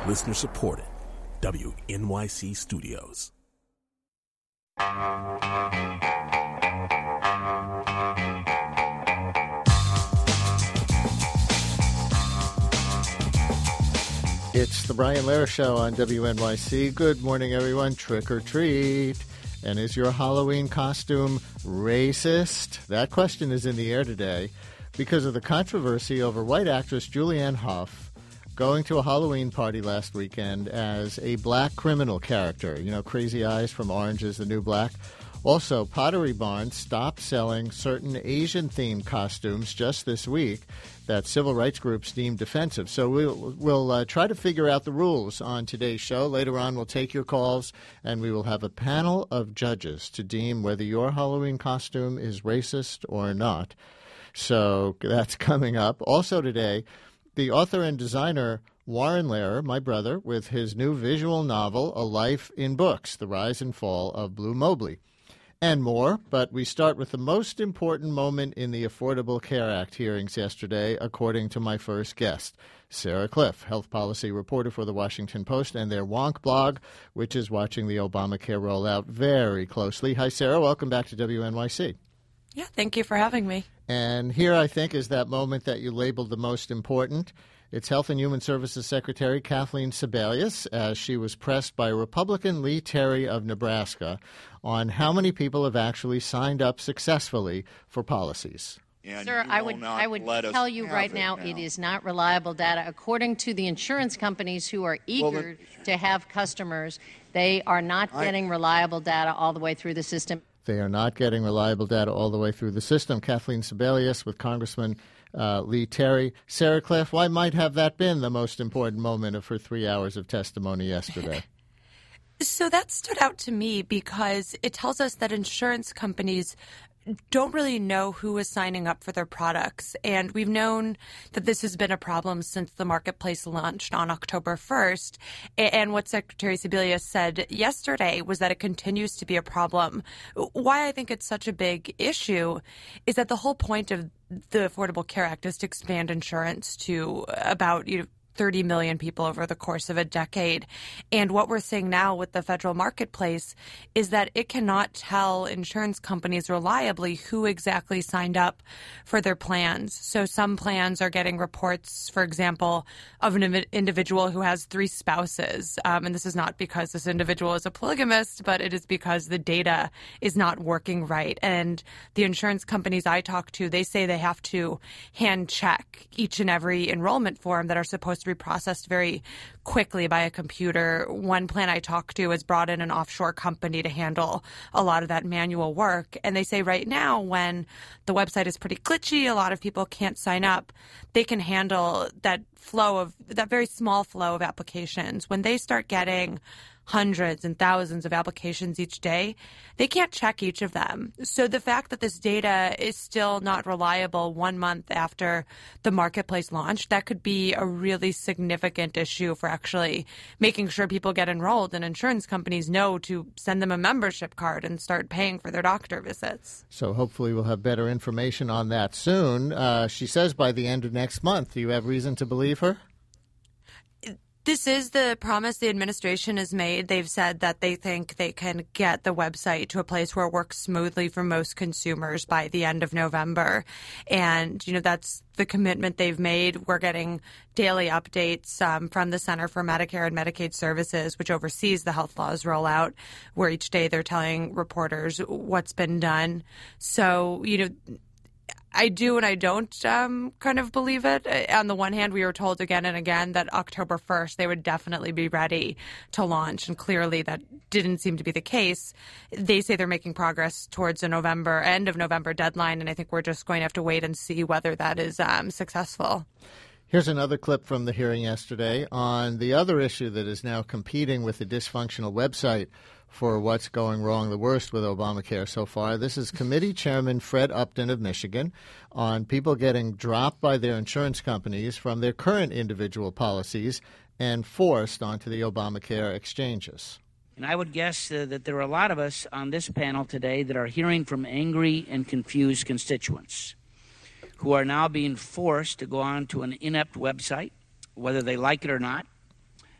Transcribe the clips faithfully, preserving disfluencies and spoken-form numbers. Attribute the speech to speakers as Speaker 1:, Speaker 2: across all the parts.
Speaker 1: Listener supported. W N Y C Studios.
Speaker 2: It's the Brian Lehrer Show on W N Y C. Good morning, everyone. Trick or treat. And is your Halloween costume racist? That question is in the air today because of the controversy over white actress Julianne Hough going to a Halloween party last weekend as a black criminal character. You know, Crazy Eyes from Orange is the New Black. Also, Pottery Barn stopped selling certain Asian-themed costumes just this week that civil rights groups deemed offensive. So we'll, we'll uh, try to figure out the rules on today's show. Later on, we'll take your calls, and we will have a panel of judges to deem whether your Halloween costume is racist or not. So that's coming up. Also today, the author and designer Warren Lehrer, my brother, with his new visual novel, A Life in Books, The Rise and Fall of Blue Mobley. And more, but we start with the most important moment in the Affordable Care Act hearings yesterday, according to my first guest, Sarah Kliff, health policy reporter for The Washington Post and their Wonk blog, which is watching the Obamacare rollout very closely. Hi, Sarah. Welcome back to W N Y C.
Speaker 3: Yeah, thank you for having me.
Speaker 2: And here, I think, is that moment that you labeled the most important. It's Health and Human Services Secretary Kathleen Sebelius, as she was pressed by Republican Lee Terry of Nebraska on how many people have actually signed up successfully for policies.
Speaker 4: And
Speaker 5: Sir, I would I would tell you right now, now it is not reliable data. According to the insurance companies who are eager well, the, to have customers, they are not I, getting reliable data all the way through the system.
Speaker 2: They are not getting reliable data all the way through the system. Kathleen Sebelius with Congressman uh, Lee Terry. Sarah Kliff, why might have that been the most important moment of her three hours of testimony yesterday?
Speaker 3: So that stood out to me because it tells us that insurance companies don't really know who is signing up for their products. And we've known that this has been a problem since the marketplace launched on October first. And what Secretary Sebelius said yesterday was that it continues to be a problem. Why I think it's such a big issue is that the whole point of the Affordable Care Act is to expand insurance to about, you know, thirty million people over the course of a decade. And what we're seeing now with the federal marketplace is that it cannot tell insurance companies reliably who exactly signed up for their plans. So some plans are getting reports, for example, of an individual who has three spouses. Um, and this is not because this individual is a polygamist, but it is because the data is not working right. And the insurance companies I talk to, they say they have to hand check each and every enrollment form that are supposed to be processed very quickly by a computer. One plan I talked to has brought in an offshore company to handle a lot of that manual work. And they say right now, when the website is pretty glitchy, a lot of people can't sign up, they can handle that flow of that very small flow of applications. When they start getting hundreds and thousands of applications each day, they can't check each of them. So the fact that this data is still not reliable one month after the marketplace launched, that could be a really significant issue for actually making sure people get enrolled and insurance companies know to send them a membership card and start paying for their doctor visits.
Speaker 2: So hopefully we'll have better information on that soon. Uh, she says by the end of next month. Do you have reason to believe her?
Speaker 3: This is the promise the administration has made. They've said that they think they can get the website to a place where it works smoothly for most consumers by the end of November. And, you know, that's the commitment they've made. We're getting daily updates um, from the Center for Medicare and Medicaid Services, which oversees the health laws rollout, where each day they're telling reporters what's been done. So, you know, I do and I don't um, kind of believe it. On the one hand, we were told again and again that October first they would definitely be ready to launch, and clearly that didn't seem to be the case. They say they're making progress towards a November, end of November deadline, and I think we're just going to have to wait and see whether that is um, successful.
Speaker 2: Here's another clip from the hearing yesterday on the other issue that is now competing with the dysfunctional website for what's going wrong the worst with Obamacare so far. This is Committee Chairman Fred Upton of Michigan on people getting dropped by their insurance companies from their current individual policies and forced onto the Obamacare exchanges.
Speaker 6: And I would guess uh, that there are a lot of us on this panel today that are hearing from angry and confused constituents who are now being forced to go on to an inept website, whether they like it or not,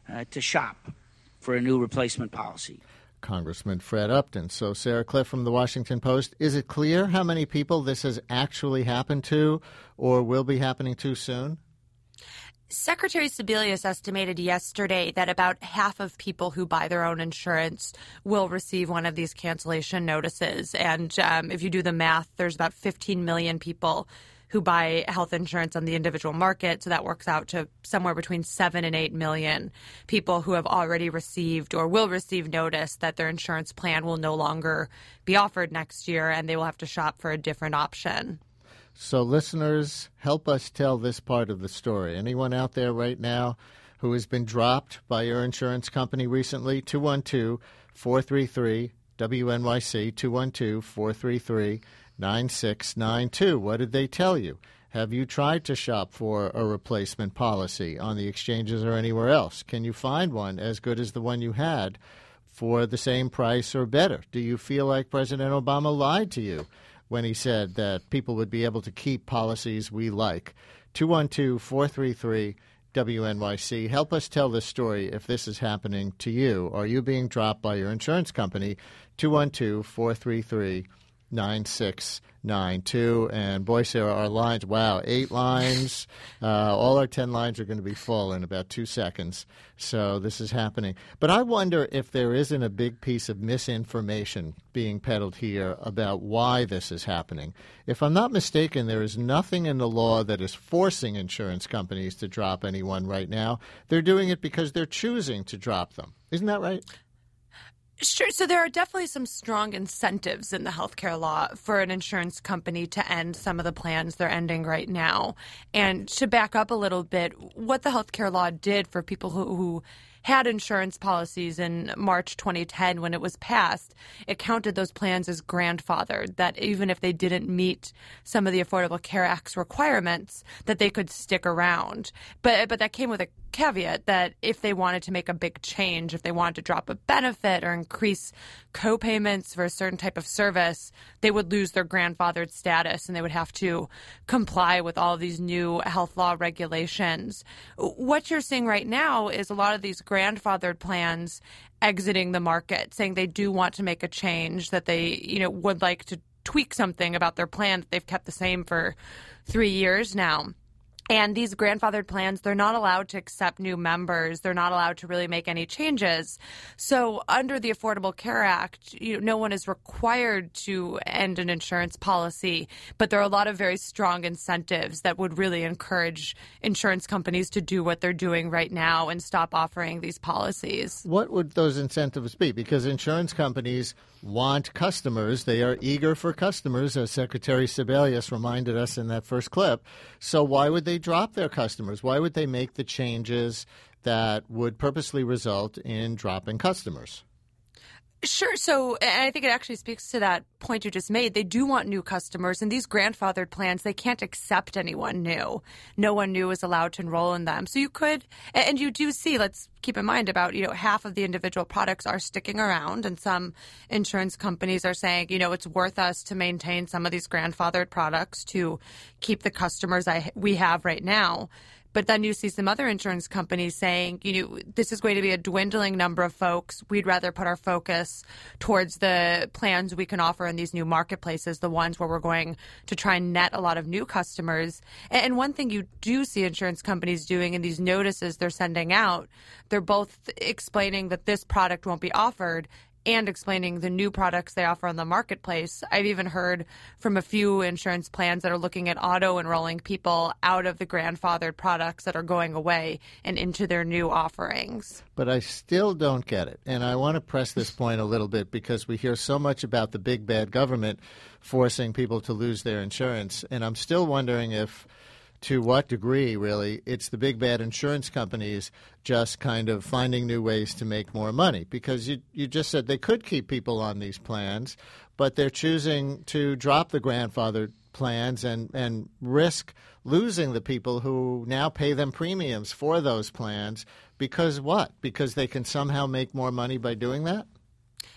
Speaker 6: uh, to shop for a new replacement policy.
Speaker 2: Congressman Fred Upton. So, Sarah Cliff from the Washington Post, is it clear how many people this has actually happened to or will be happening to soon?
Speaker 3: Secretary Sebelius estimated yesterday that about half of people who buy their own insurance will receive one of these cancellation notices. And um, if you do the math, there's about fifteen million people who buy health insurance on the individual market. So that works out to somewhere between seven and eight million people who have already received or will receive notice that their insurance plan will no longer be offered next year and they will have to shop for a different option.
Speaker 2: So listeners, help us tell this part of the story. Anyone out there right now who has been dropped by your insurance company recently? two one two, four three three, W N Y C, two one two, four three three, nine six nine two. What did they tell you? Have you tried to shop for a replacement policy on the exchanges or anywhere else? Can you find one as good as the one you had for the same price or better? Do you feel like President Obama lied to you when he said that people would be able to keep policies we like? two one two, four three three, W N Y C. Help us tell this story if this is happening to you. Are you being dropped by your insurance company? two one two, four three three, nine six nine two. And boy, Sarah, our lines, wow, eight lines. Uh, all our ten lines are going to be full in about two seconds. So this is happening. But I wonder if there isn't a big piece of misinformation being peddled here about why this is happening. If I'm not mistaken, there is nothing in the law that is forcing insurance companies to drop anyone right now. They're doing it because they're choosing to drop them. Isn't that right?
Speaker 3: Sure. So there are definitely some strong incentives in the healthcare law for an insurance company to end some of the plans they're ending right now. And to back up a little bit, what the healthcare law did for people who, who had insurance policies in March twenty ten when it was passed, it counted those plans as grandfathered, that even if they didn't meet some of the Affordable Care Act's requirements, that they could stick around. But but that came with a caveat that if they wanted to make a big change, if they wanted to drop a benefit or increase co-payments for a certain type of service, they would lose their grandfathered status and they would have to comply with all of these new health law regulations. What you're seeing right now is a lot of these grandfathered plans exiting the market, saying they do want to make a change, that they, you know, would like to tweak something about their plan that they've kept the same for three years now. And these grandfathered plans, they're not allowed to accept new members. They're not allowed to really make any changes. So under the Affordable Care Act, you know, no one is required to end an insurance policy. But there are a lot of very strong incentives that would really encourage insurance companies to do what they're doing right now and stop offering these policies.
Speaker 2: What would those incentives be? Because insurance companies want customers. They are eager for customers, as Secretary Sebelius reminded us in that first clip. So why would they drop their customers? Why would they make the changes that would purposely result in dropping customers?
Speaker 3: Sure. So and I think it actually speaks to that point you just made. They do want new customers, and these grandfathered plans, they can't accept anyone new. No one new is allowed to enroll in them. So you could, and you do see, let's keep in mind, about, you know, half of the individual products are sticking around, and some insurance companies are saying, you know, it's worth us to maintain some of these grandfathered products to keep the customers I, we have right now. But then you see some other insurance companies saying, you know, this is going to be a dwindling number of folks. We'd rather put our focus towards the plans we can offer in these new marketplaces, the ones where we're going to try and net a lot of new customers. And one thing you do see insurance companies doing in these notices they're sending out, they're both explaining that this product won't be offered and explaining the new products they offer on the marketplace. I've even heard from a few insurance plans that are looking at auto-enrolling people out of the grandfathered products that are going away and into their new offerings.
Speaker 2: But I still don't get it. And I want to press this point a little bit because we hear so much about the big bad government forcing people to lose their insurance. And I'm still wondering if, to what degree, really, it's the big bad insurance companies just kind of finding new ways to make more money. Because you you just said they could keep people on these plans, but they're choosing to drop the grandfathered plans and, and risk losing the people who now pay them premiums for those plans. Because what? Because they can somehow make more money by doing that?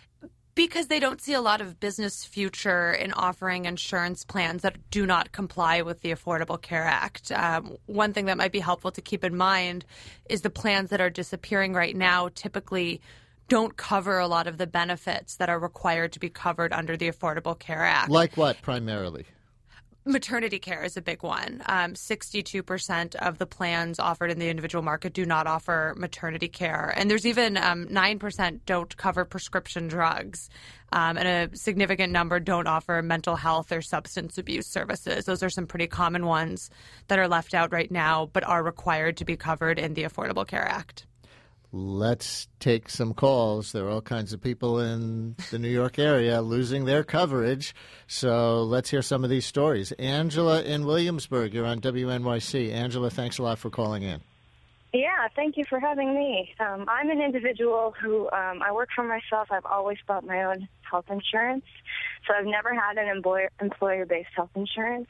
Speaker 3: Because they don't see a lot of business future in offering insurance plans that do not comply with the Affordable Care Act. Um, one thing that might be helpful to keep in mind is the plans that are disappearing right now typically don't cover a lot of the benefits that are required to be covered under the Affordable Care Act.
Speaker 2: Like what, primarily?
Speaker 3: Maternity care is a big one. Um, sixty-two percent of the plans offered in the individual market do not offer maternity care. And there's even um, nine percent don't cover prescription drugs. Um, and a significant number don't offer mental health or substance abuse services. Those are some pretty common ones that are left out right now, but are required to be covered in the Affordable Care Act.
Speaker 2: Let's take some calls. There are all kinds of people in the New York area losing their coverage. So let's hear some of these stories. Angela in Williamsburg, you're on W N Y C. Angela, thanks a lot for calling in.
Speaker 4: Yeah, thank you for having me. Um, I'm an individual who, um, I work for myself. I've always bought my own health insurance. So I've never had an employer, employer-based health insurance.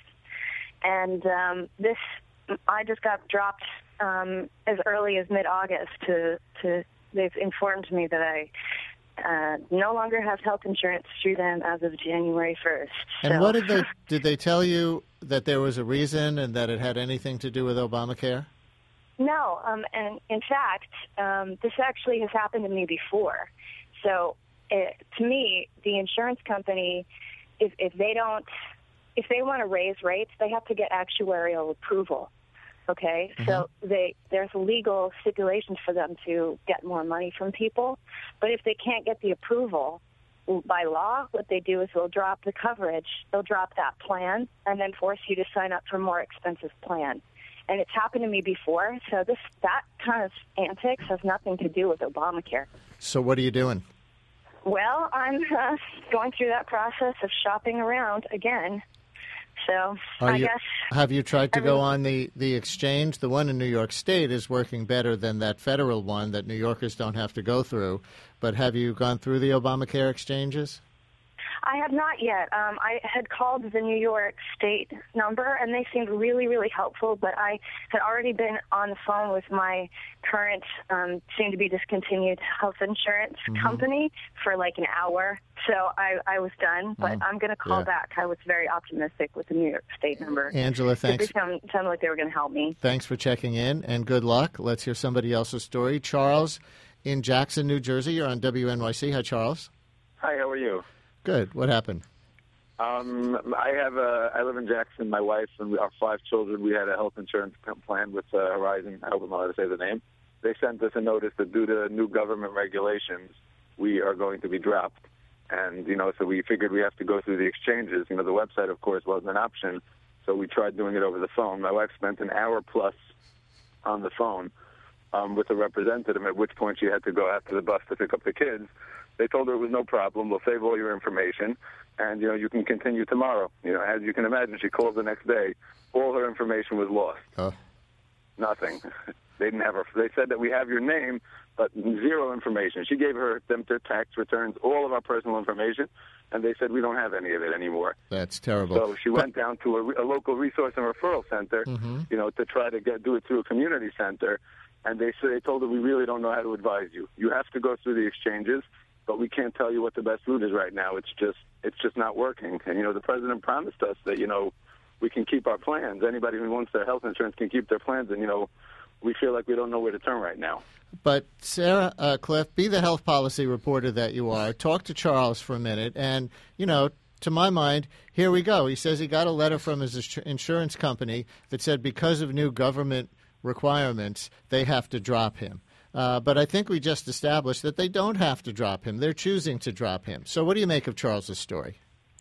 Speaker 4: And um, this, I just got dropped Um, as early as mid-August. To, to they've informed me that I uh, no longer have health insurance through them as of January first.
Speaker 2: And
Speaker 4: so.
Speaker 2: what did they did they tell you that there was a reason and that it had anything to do with Obamacare?
Speaker 4: No, um, and in fact, um, this actually has happened to me before. So, it, to me, the insurance company, if, if they don't, if they want to raise rates, they have to get actuarial approval. Okay, mm-hmm. So they, there's legal stipulations for them to get more money from people. But if they can't get the approval by law, what they do is they'll drop the coverage, they'll drop that plan, and then force you to sign up for a more expensive plan. And it's happened to me before, so this that kind of antics has nothing to do with Obamacare.
Speaker 2: So what are you doing?
Speaker 4: Well, I'm uh, going through that process of shopping around again. So
Speaker 2: Are
Speaker 4: I
Speaker 2: you,
Speaker 4: guess.
Speaker 2: Have you tried to
Speaker 4: everyone,
Speaker 2: go on the, the exchange? The one in New York State is working better than that federal one that New Yorkers don't have to go through. But have you gone through the Obamacare exchanges?
Speaker 4: I have not yet. Um, I had called the New York State number, and they seemed really, really helpful, but I had already been on the phone with my current, um, soon-to-be discontinued health insurance mm-hmm. company for like an hour, so I, I was done, but mm-hmm. I'm going to call
Speaker 2: yeah.
Speaker 4: back. I was very optimistic with the New York State number.
Speaker 2: Angela, thanks.
Speaker 4: They sounded, sounded like they were going to help me.
Speaker 2: Thanks for checking in, and good luck. Let's hear somebody else's story. Charles in Jackson, New Jersey. You're on W N Y C. Hi, Charles.
Speaker 7: Hi, how are you?
Speaker 2: Good. What happened?
Speaker 7: Um, I have a. I live in Jackson. My wife and we, our five children. We had a health insurance plan with uh, Horizon. I hope I'm allowed to say the name. They sent us a notice that due to new government regulations, we are going to be dropped. And you know, so we figured we have to go through the exchanges. You know, the website, of course, wasn't an option, so we tried doing it over the phone. My wife spent an hour plus on the phone um, with a representative. At which point, she had to go after the bus to pick up the kids. They told her it was no problem. We'll save all your information, and you know you can continue tomorrow. You know, as you can imagine, she called the next day. All her information was lost.
Speaker 2: Oh.
Speaker 7: Nothing. They didn't have her. They said that we have your name, but zero information. She gave her them their tax returns, all of our personal information, and they said we don't have any of it anymore.
Speaker 2: That's terrible.
Speaker 7: So she went down to a, a local resource and referral center,
Speaker 2: mm-hmm. you
Speaker 7: know, to try to get do it through a community center, and they said they told her we really don't know how to advise you. You have to go through the exchanges. But we can't tell you what the best route is right now. It's just it's just not working. And, you know, the president promised us that, you know, we can keep our plans. Anybody who wants their health insurance can keep their plans. And, you know, we feel like we don't know where to turn right now.
Speaker 2: But, Sarah, uh, Cliff, be the health policy reporter that you are. Talk to Charles for a minute. And, you know, to my mind, here we go. He says he got a letter from his insurance company that said because of new government requirements, they have to drop him. Uh, but I think we just established that they don't have to drop him. They're choosing to drop him. So what do you make of Charles's story?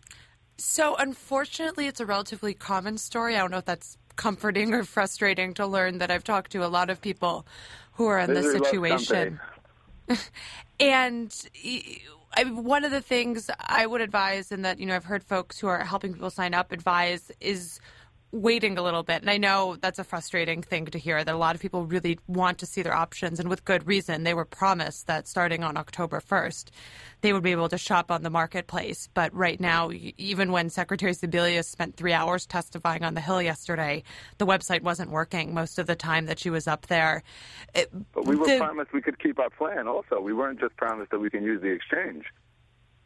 Speaker 3: So unfortunately, it's a relatively common story. I don't know if that's comforting or frustrating to learn that I've talked to a lot of people who are in this situation. And I, one of the things I would advise, and that, you know, I've heard folks who are helping people sign up advise, is waiting a little bit. And I know that's a frustrating thing to hear, that a lot of people really want to see their options, and with good reason. They were promised that starting on October first, they would be able to shop on the marketplace. But right now, even when Secretary Sebelius spent three hours testifying on the Hill yesterday, the website wasn't working most of the time that she was up there. It,
Speaker 7: but we were
Speaker 3: the,
Speaker 7: promised we could keep our plan also. We weren't just promised that we can use the exchange.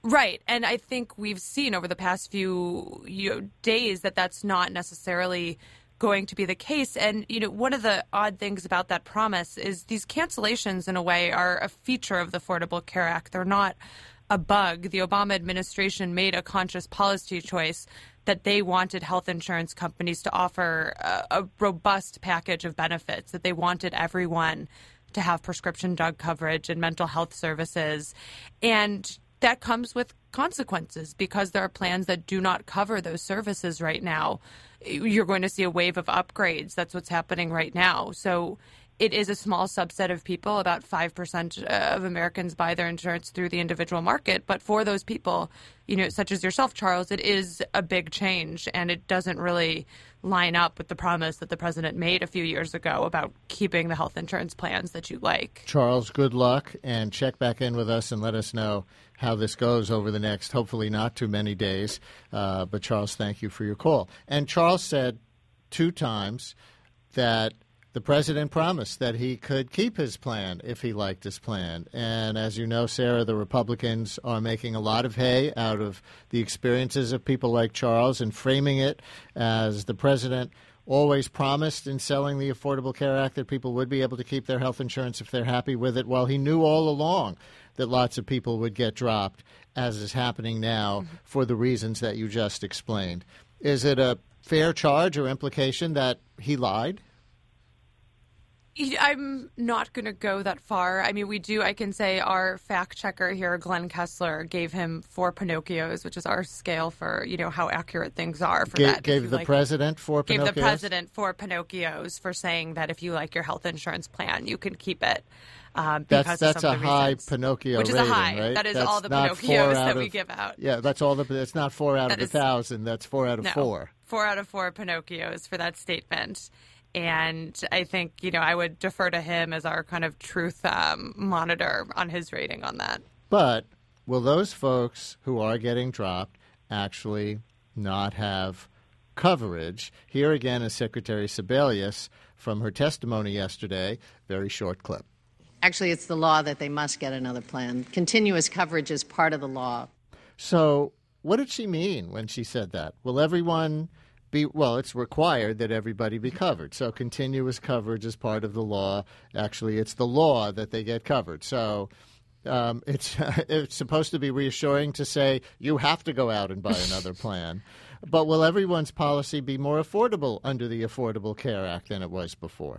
Speaker 3: Right. And I think we've seen over the past few you know, days that that's not necessarily going to be the case. And, you know, one of the odd things about that promise is these cancellations, in a way, are a feature of the Affordable Care Act. They're not a bug. The Obama administration made a conscious policy choice that they wanted health insurance companies to offer a, a robust package of benefits, that they wanted everyone to have prescription drug coverage and mental health services. And that comes with consequences because there are plans that do not cover those services right now. You're going to see a wave of upgrades. That's what's happening right now. So it is a small subset of people. About five percent of Americans buy their insurance through the individual market. But for those people, you know, such as yourself, Charles, it is a big change, and it doesn't really line up with the promise that the president made a few years ago about keeping the health insurance plans that you like.
Speaker 2: Charles, good luck, and check back in with us and let us know how this goes over the next, hopefully not too many days. Uh, but, Charles, thank you for your call. And Charles said two times that the president promised that he could keep his plan if he liked his plan. And as you know, Sarah, the Republicans are making a lot of hay out of the experiences of people like Charles and framing it as the president always promised in selling the Affordable Care Act that people would be able to keep their health insurance if they're happy with it, while he knew all along that lots of people would get dropped, as is happening now, mm-hmm. for the reasons that you just explained. Is it a fair charge or implication that he lied?
Speaker 3: I'm not going to go that far. I mean, we do, I can say our fact checker here, Glenn Kessler, gave him four Pinocchios, which is our scale for, you know, how accurate things are. For
Speaker 2: G-
Speaker 3: that.
Speaker 2: Gave the
Speaker 3: like,
Speaker 2: president four Pinocchios?
Speaker 3: Gave the president four Pinocchios for saying that if you like your health insurance plan, you can keep it. Um,
Speaker 2: that's that's
Speaker 3: a
Speaker 2: high
Speaker 3: reasons.
Speaker 2: Pinocchio
Speaker 3: Which is
Speaker 2: rating,
Speaker 3: a high.
Speaker 2: right?
Speaker 3: That is
Speaker 2: that's
Speaker 3: all the Pinocchios that
Speaker 2: of,
Speaker 3: we give out.
Speaker 2: Yeah, that's all the. It's not four out
Speaker 3: that
Speaker 2: of a
Speaker 3: is,
Speaker 2: thousand. That's four out of
Speaker 3: no,
Speaker 2: four.
Speaker 3: Four out of four Pinocchios for that statement. And I think, you know, I would defer to him as our kind of truth um, monitor on his rating on that.
Speaker 2: But will those folks who are getting dropped actually not have coverage? Here again is Secretary Sebelius from her testimony yesterday. Very short clip.
Speaker 5: Actually, it's the law that they must get another plan. Continuous coverage is part of the law.
Speaker 2: So what did she mean when she said that? Will everyone be, well, it's required that everybody be covered. So continuous coverage is part of the law. Actually, it's the law that they get covered. So um, it's it's supposed to be reassuring to say you have to go out and buy another plan. But will everyone's policy be more affordable under the Affordable Care Act than it was before?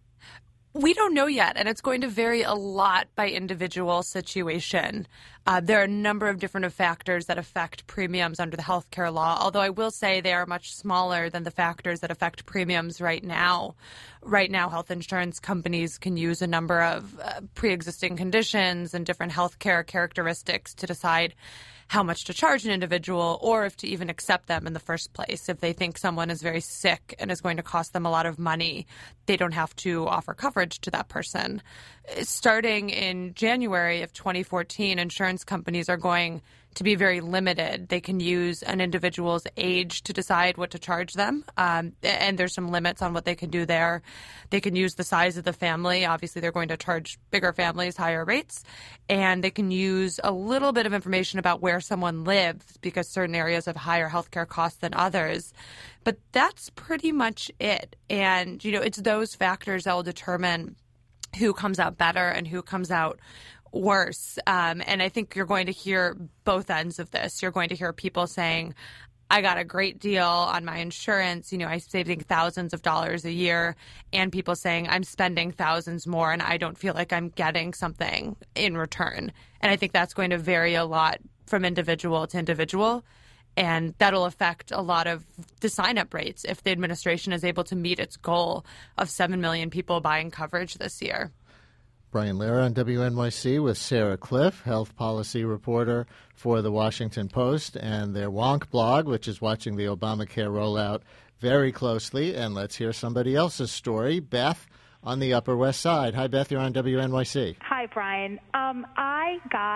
Speaker 3: We don't know yet, and it's going to vary a lot by individual situation. Uh, there are a number of different factors that affect premiums under the health care law, although I will say they are much smaller than the factors that affect premiums right now. Right now, health insurance companies can use a number of uh, pre-existing conditions and different health care characteristics to decide how much to charge an individual or if to even accept them in the first place. If they think someone is very sick and is going to cost them a lot of money, they don't have to offer coverage to that person. Starting in January of twenty fourteen, insurance companies are going to be very limited. They can use an individual's age to decide what to charge them, um, and there's some limits on what they can do there. They can use the size of the family. Obviously, they're going to charge bigger families higher rates, and they can use a little bit of information about where someone lives because certain areas have higher healthcare costs than others. But that's pretty much it. And, you know, it's those factors that will determine who comes out better and who comes out worse. Um, and I think you're going to hear both ends of this. You're going to hear people saying, I got a great deal on my insurance. You know, I'm saving thousands of dollars a year, and people saying I'm spending thousands more and I don't feel like I'm getting something in return. And I think that's going to vary a lot from individual to individual. And that'll affect a lot of the sign-up rates if the administration is able to meet its goal of seven million people buying coverage this year.
Speaker 2: Brian Lehrer on W N Y C with Sarah Cliff, health policy reporter for The Washington Post, and their Wonk blog, which is watching the Obamacare rollout very closely. And let's hear somebody else's story. Beth on the Upper West Side. Hi, Beth. You're on W N Y C.
Speaker 8: Hi, Brian. Um, I got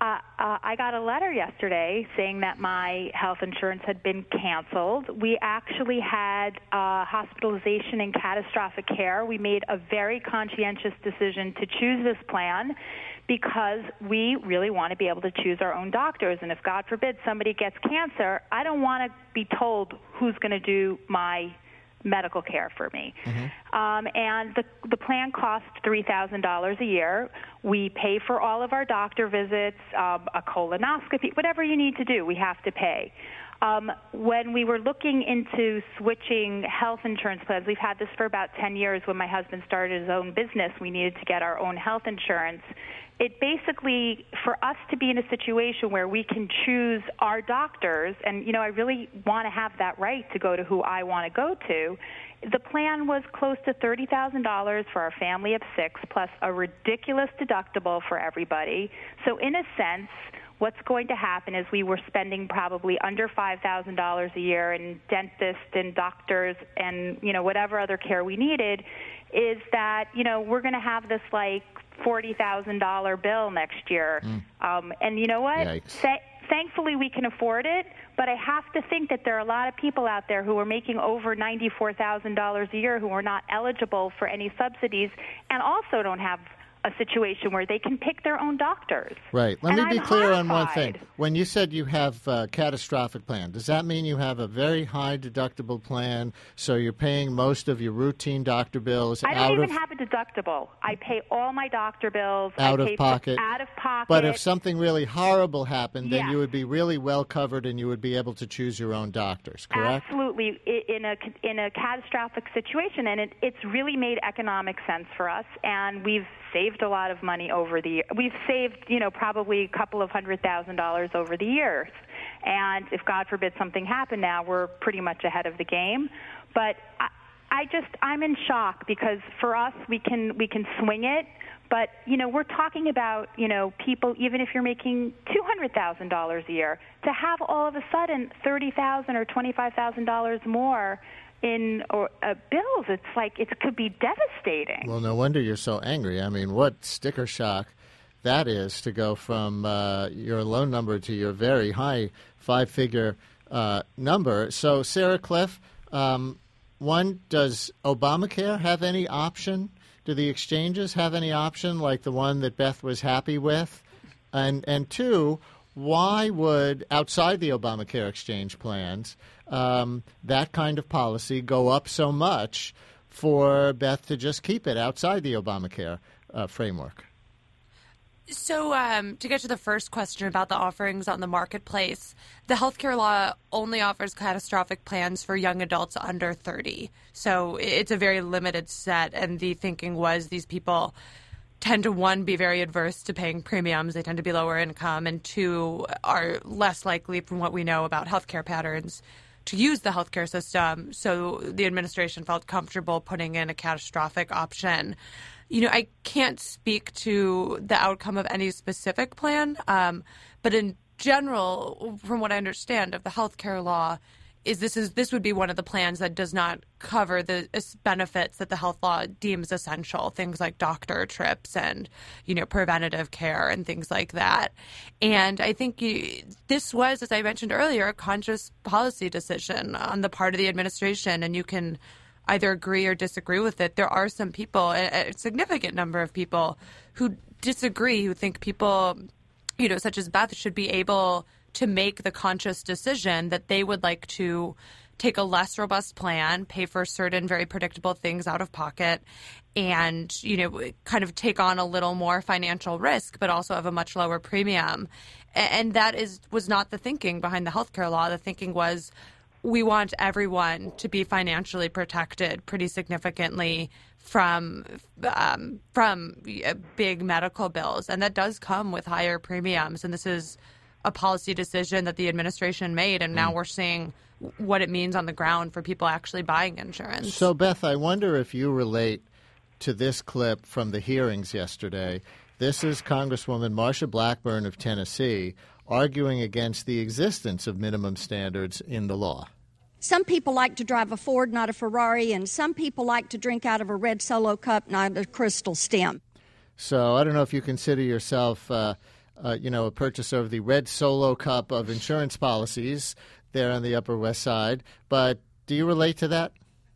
Speaker 8: Uh, uh, I got a letter yesterday saying that my health insurance had been canceled. We actually had uh, hospitalization and catastrophic care. We made a very conscientious decision to choose this plan because we really want to be able to choose our own doctors. And if, God forbid, somebody gets cancer, I don't want to be told who's going to do my medical care for me. Mm-hmm. Um, and the, the plan costs three thousand dollars a year. We pay for all of our doctor visits, um, a colonoscopy, whatever you need to do, we have to pay. Um, when we were looking into switching health insurance plans, we've had this for about ten years. When my husband started his own business, we needed to get our own health insurance. It basically, for us to be in a situation where we can choose our doctors, and, you know, I really want to have that right to go to who I want to go to, the plan was close to thirty thousand dollars for our family of six, plus a ridiculous deductible for everybody. So in a sense, what's going to happen is we were spending probably under five thousand dollars a year in dentists and doctors and, you know, whatever other care we needed, is that, you know, we're going to have this, like, forty thousand dollars bill next year. Mm. Um, and you know what? Th- thankfully, we can afford it, but I have to think that there are a lot of people out there who are making over ninety-four thousand dollars a year who are not eligible for any subsidies and also don't have a situation where they can pick their own doctors.
Speaker 2: Right. Let
Speaker 8: and
Speaker 2: me be
Speaker 8: I'm
Speaker 2: clear
Speaker 8: horrified.
Speaker 2: on one thing. When you said you have a catastrophic plan, does that mean you have a very high deductible plan, so you're paying most of your routine doctor bills
Speaker 8: I don't
Speaker 2: out
Speaker 8: even
Speaker 2: of,
Speaker 8: have a deductible. I pay all my doctor bills.
Speaker 2: out
Speaker 8: I
Speaker 2: of
Speaker 8: pay
Speaker 2: pocket?
Speaker 8: For, out of pocket.
Speaker 2: But if something really horrible happened, then
Speaker 8: yeah.
Speaker 2: you would be really well covered and you would be able to choose your own doctors, correct?
Speaker 8: Absolutely, in a in a catastrophic situation, and it, it's really made economic sense for us, and we've saved a lot of money over the year. We've saved, you know, probably a couple of hundred thousand dollars over the years. And if, God forbid, something happened now, we're pretty much ahead of the game. But I, I just, I'm in shock because for us, we can we can swing it. But, you know, we're talking about, you know, people, even if you're making two hundred thousand dollars a year, to have all of a sudden thirty thousand dollars or twenty-five thousand dollars more in or uh, bills, it's like it could be devastating.
Speaker 2: Well, no wonder you're so angry. I mean, what sticker shock that is to go from uh, your low number to your very high five-figure uh, number. So, Sarah Kliff, um, one, does Obamacare have any option? Do the exchanges have any option like the one that Beth was happy with? And and two, why would, outside the Obamacare exchange plans, um, that kind of policy go up so much for Beth to just keep it outside the Obamacare uh, framework?
Speaker 3: So um, to get to the first question about the offerings on the marketplace, the healthcare law only offers catastrophic plans for young adults under thirty. So it's a very limited set, and the thinking was these people tend to, one, be very adverse to paying premiums. They tend to be lower income, and two, are less likely, from what we know about healthcare patterns, to use the healthcare system. So the administration felt comfortable putting in a catastrophic option. You know, I can't speak to the outcome of any specific plan, um, but in general, from what I understand of the healthcare law, is this is this would be one of the plans that does not cover the benefits that the health law deems essential, things like doctor trips and, you know, preventative care and things like that. And I think you, this was, as I mentioned earlier, a conscious policy decision on the part of the administration, and you can either agree or disagree with it. There are some people, a, a significant number of people, who disagree, who think people, you know, such as Beth, should be able to make the conscious decision that they would like to take a less robust plan, pay for certain very predictable things out of pocket, and, you know, kind of take on a little more financial risk, but also have a much lower premium. And that is was not the thinking behind the healthcare law. The thinking was, we want everyone to be financially protected pretty significantly from um, from big medical bills, and that does come with higher premiums. And this is a policy decision that the administration made, and now we're seeing what it means on the ground for people actually buying insurance.
Speaker 2: So, Beth, I wonder if you relate to this clip from the hearings yesterday. This is Congresswoman Marsha Blackburn of Tennessee arguing against the existence of minimum standards in the law.
Speaker 9: Some people like to drive a Ford, not a Ferrari, and some people like to drink out of a red Solo cup, not a crystal stem.
Speaker 2: So I don't know if you consider yourself uh, uh, you know, a purchaser of the red Solo Cup of insurance policies there on the Upper West Side. But do you relate to that?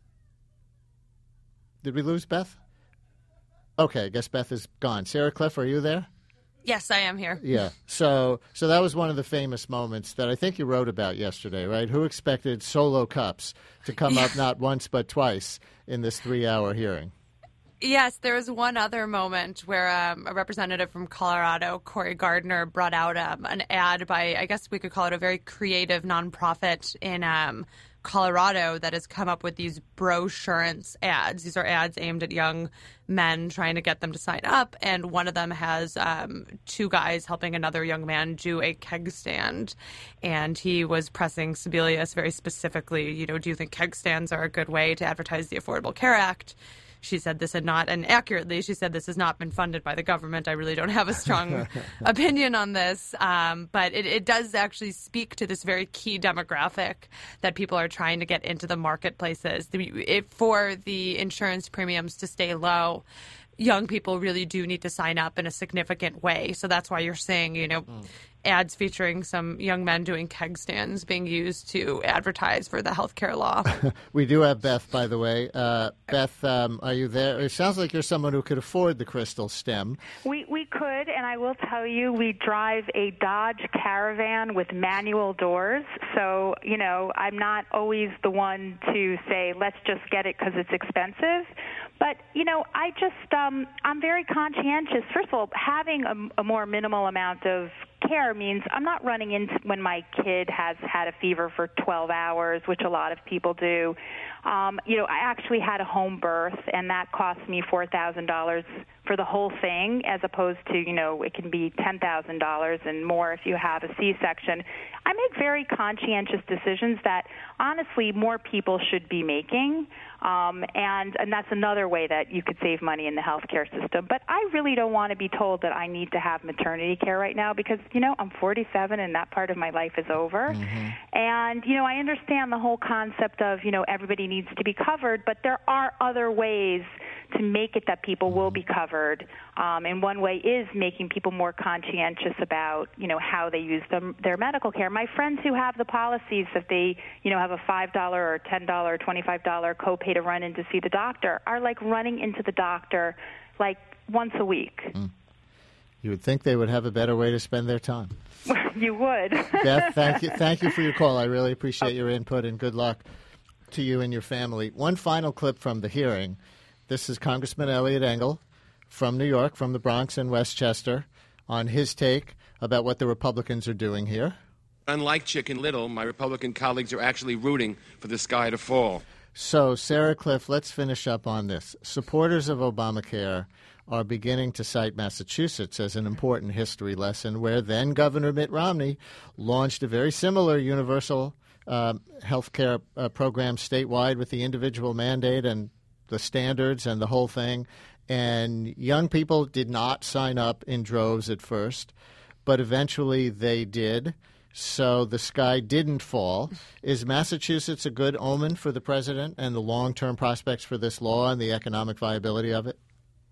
Speaker 2: Did we lose Beth? Okay, I guess Beth is gone. Sarah Cliff, are you there?
Speaker 3: Yes, I am here.
Speaker 2: Yeah. So so that was one of the famous moments that I think you wrote about yesterday, right? Who expected Solo Cups to come yeah. up not once but twice in this three-hour hearing?
Speaker 3: Yes, there was one other moment where um, a representative from Colorado, Cory Gardner, brought out um, an ad by, I guess we could call it a very creative nonprofit in um, Colorado that has come up with these brosurance ads. These are ads aimed at young men trying to get them to sign up. And one of them has um, two guys helping another young man do a keg stand. And he was pressing Sebelius very specifically, you know, do you think keg stands are a good way to advertise the Affordable Care Act? She said this had not, and accurately, she said this has not been funded by the government. I really don't have a strong opinion on this. Um, but it, it does actually speak to this very key demographic that people are trying to get into the marketplaces. The, it, for the insurance premiums to stay low, young people really do need to sign up in a significant way. So that's why you're seeing, you know, mm. ads featuring some young men doing keg stands being used to advertise for the healthcare law.
Speaker 2: We do have Beth, by the way. Uh, Beth, um, are you there? It sounds like you're someone who could afford the crystal stem.
Speaker 8: We we could, and I will tell you, we drive a Dodge Caravan with manual doors. So, you know, I'm not always the one to say, let's just get it because it's expensive. But, you know, I just, um, I'm very conscientious. First of all, having a, a more minimal amount of care means I'm not running in when my kid has had a fever for twelve hours, which a lot of people do. Um, you know, I actually had a home birth, and that cost me four thousand dollars for the whole thing, as opposed to, you know, it can be ten thousand dollars and more if you have a C-section. I make very conscientious decisions that, honestly, more people should be making. Um, and, and that's another way that you could save money in the healthcare system. But I really don't want to be told that I need to have maternity care right now because, you know, I'm forty-seven and that part of my life is over. Mm-hmm. And, you know, I understand the whole concept of, you know, everybody needs to be covered, but there are other ways to make it that people will be covered. Um, and one way is making people more conscientious about, you know, how they use them, their medical care. My friends who have the policies that they, you know, have a five dollars or ten dollars or twenty-five dollars copay to run in to see the doctor are like running into the doctor like once a week.
Speaker 2: Mm. You would think they would have a better way to spend their time.
Speaker 8: You would.
Speaker 2: Beth, thank you. Thank you for your call. I really appreciate your input, and good luck to you and your family. One final clip from the hearing. This is Congressman Eliot Engel from New York, from the Bronx and Westchester, on his take about what the Republicans are doing here.
Speaker 10: Unlike Chicken Little, my Republican colleagues are actually rooting for the sky to fall.
Speaker 2: So, Sarah Cliff, let's finish up on this. Supporters of Obamacare are beginning to cite Massachusetts as an important history lesson, where then Governor Mitt Romney launched a very similar universal uh, health care uh, program statewide with the individual mandate and the standards and the whole thing. And young people did not sign up in droves at first, but eventually they did. So the sky didn't fall. Is Massachusetts a good omen for the president and the long-term prospects for this law and the economic viability of it?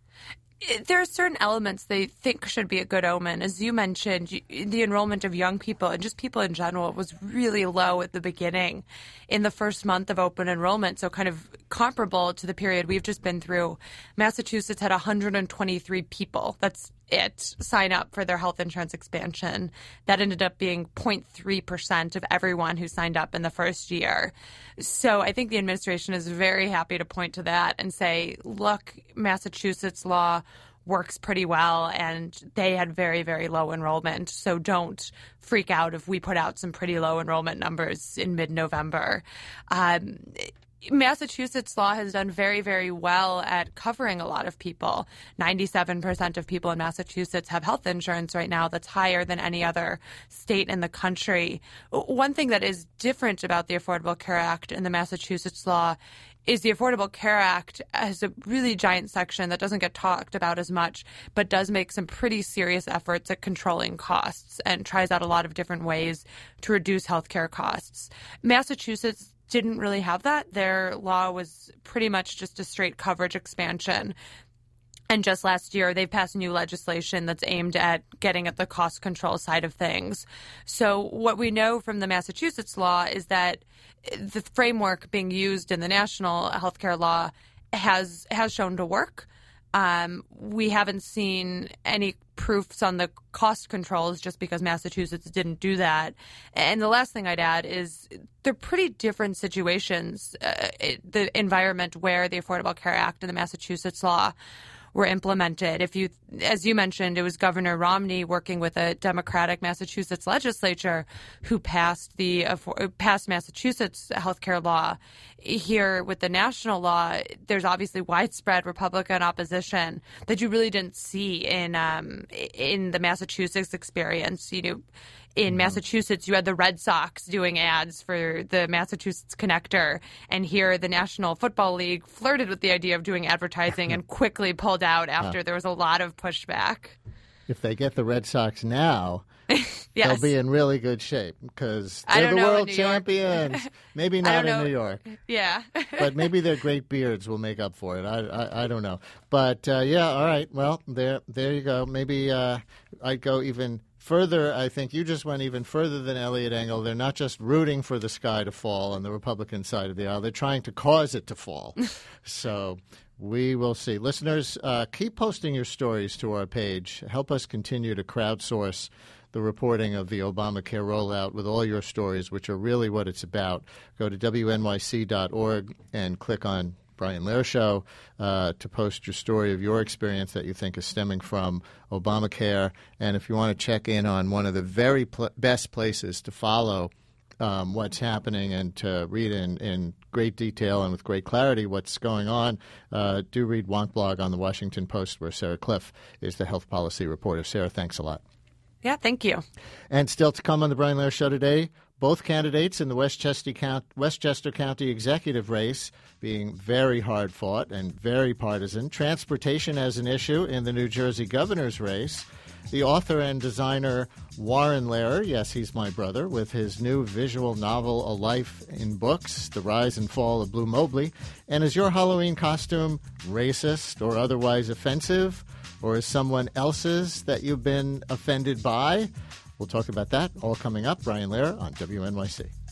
Speaker 3: There are certain elements they think should be a good omen. As you mentioned, the enrollment of young people and just people in general was really low at the beginning in the first month of open enrollment, so kind of comparable to the period we've just been through. Massachusetts had one hundred twenty-three people. That's it, sign up for their health insurance expansion. That ended up being zero point three percent of everyone who signed up in the first year. So I think the administration is very happy to point to that and say, look, Massachusetts law works pretty well, and they had very, very low enrollment. So don't freak out if we put out some pretty low enrollment numbers in mid-November. Um, Massachusetts law has done very, very well at covering a lot of people. ninety-seven percent of people in Massachusetts have health insurance right now. That's higher than any other state in the country. One thing that is different about the Affordable Care Act and the Massachusetts law is the Affordable Care Act has a really giant section that doesn't get talked about as much, but does make some pretty serious efforts at controlling costs and tries out a lot of different ways to reduce healthcare costs. Massachusetts didn't really have that. Their law was pretty much just a straight coverage expansion. And just last year, they've passed new legislation that's aimed at getting at the cost control side of things. So what we know from the Massachusetts law is that the framework being used in the national healthcare law has has shown to work. Um, we haven't seen any proofs on the cost controls just because Massachusetts didn't do that. And the last thing I'd add is they're pretty different situations. Uh, it, the environment where the Affordable Care Act and the Massachusetts law were implemented. If you, as you mentioned, it was Governor Romney working with a Democratic Massachusetts legislature who passed the uh, passed Massachusetts healthcare law. Here with the national law, there's obviously widespread Republican opposition that you really didn't see in um, in the Massachusetts experience. You know, in mm-hmm. Massachusetts, you had the Red Sox doing ads for the Massachusetts Connector, and here the National Football League flirted with the idea of doing advertising and quickly pulled out after there was a lot of pushback.
Speaker 2: If they get the Red Sox now,
Speaker 3: yes.
Speaker 2: they'll be in really good shape because they're the world champions. Maybe not in New York.
Speaker 3: Yeah.
Speaker 2: But maybe their great beards will make up for it. I I, I don't know. But, uh, yeah, all right. Well, there, there you go. Maybe uh, I'd go even further. I think you just went even further than Eliot Engel. They're not just rooting for the sky to fall on the Republican side of the aisle. They're trying to cause it to fall. So we will see. Listeners, uh, keep posting your stories to our page. Help us continue to crowdsource the reporting of the Obamacare rollout with all your stories, which are really what it's about. Go to W N Y C dot org and click on Brian Lehrer Show uh, to post your story of your experience that you think is stemming from Obamacare. And if you want to check in on one of the very pl- best places to follow um, what's happening and to read in, in great detail and with great clarity what's going on, uh, do read Wonk Blog on the Washington Post, where Sarah Cliff is the health policy reporter. Sarah, thanks a lot.
Speaker 3: Yeah, thank you.
Speaker 2: And still to come on the Brian Lehrer Show today, both candidates in the Westchester County, Westchester County executive race being very hard fought and very partisan. Transportation as an issue in the New Jersey governor's race. The author and designer Warren Lehrer, yes, he's my brother, with his new visual novel, A Life in Books, The Rise and Fall of Blue Mobley. And is your Halloween costume racist or otherwise offensive? Or is someone else's that you've been offended by? We'll talk about that all coming up. Brian Lehrer on W N Y C.